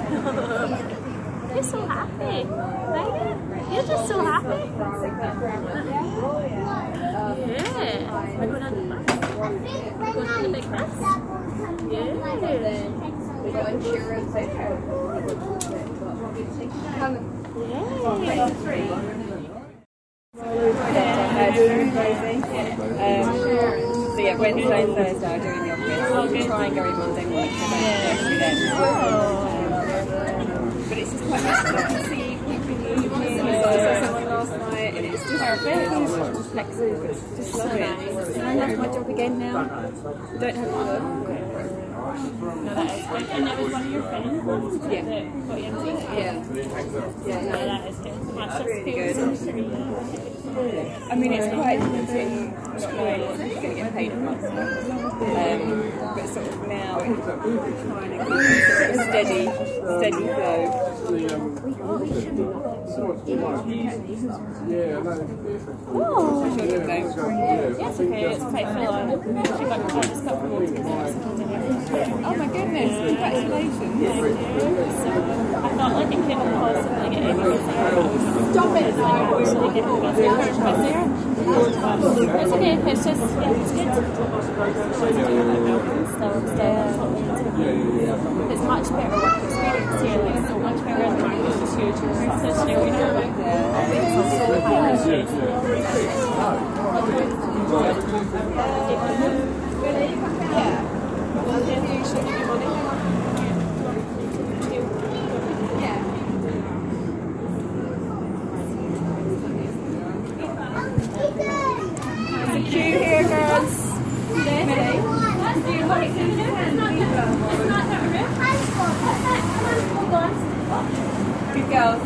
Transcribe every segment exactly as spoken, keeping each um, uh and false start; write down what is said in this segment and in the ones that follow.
You're so happy, right? You're just so happy. Yeah. We're going on the bus. We're going on the big bus. Yeah. We got insurance. Yeah. Um, so yeah, Wednesday and Thursday I do in the office. We try and go in Monday morning so I don't do then. But it's just quite nice to see people in the evening. I saw someone last night and it's just perfect. It's just flexible. It's just love it. And I love my job again now. Don't have to work. No, that is good. And that was one of your friends? Yeah. That got you into it? Yeah. Yeah, No, that is good. That just really feels good. so surreal. I mean, it's quite limiting not knowing what you're going to get paid a month. Um, but sort of now it's trying to keep sort of a steady, steady flow. Oh! Sure good though. Yes, okay, it's quite full on. Actually, got quite just got promoted to nurse. Oh my goodness, congratulations. So, I thought like it couldn't possibly get any busier. Stop it! It's like actually getting busier and busier. It's okay, it's just, yeah, it's good. Still, still, it's much better work experience here, like so much better than mine, which is huge. So it's new, you know, like, it's also highly stressful. Good girls.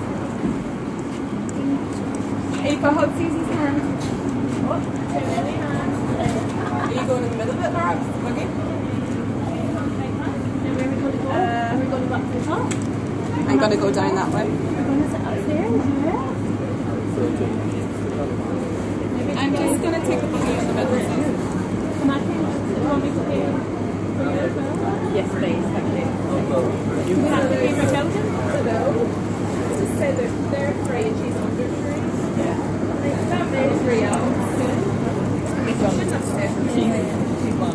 Ava, hold Susie's hand. Are you going in the middle of it, Laura? Okay. Uh, are we going back to the top? I'm going to go down that way. We're going to sit upstairs, yeah? I'm just going to take a buggy on the middle. Come on, do you want me to pay for you as well? Yes, please. Thank you. Do we have to pay for children? No. Just say that they're free and she's under three. Yeah. That made three out. She shouldn't have said she's one.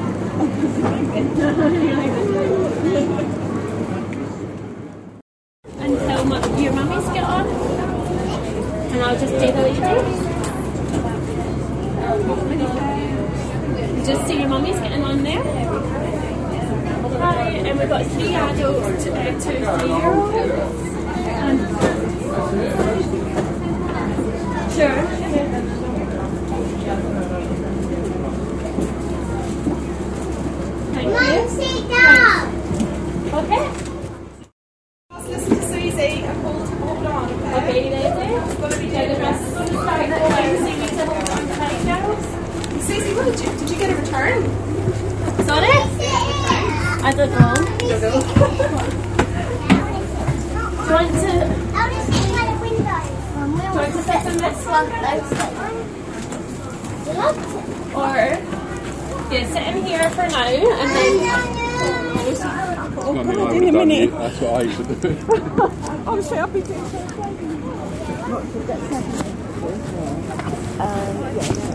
Until my, your mummies get on, and I'll just do the ladies. Just see your mummies getting on there. Hi, and we've got three adults, two, uh, two three-year-olds. And sure. Thank you. Sit down. Okay. Let's listen to Susie and hold, hold on. Okay, you ready? It's going to be good. The rest is going to start going. So you need to hold on tight, girls. Susie, what did you, did you get a return? Sorry? I don't know. Don't know. Do you want to, I'll just sit by the window. do you want to sit in this one? Or, yeah, sit in here for now, and then... Oh, I mean, come I on, would give me a have done minute. it. That's what I used to do. I'm sure I'll be doing so. Um, yeah,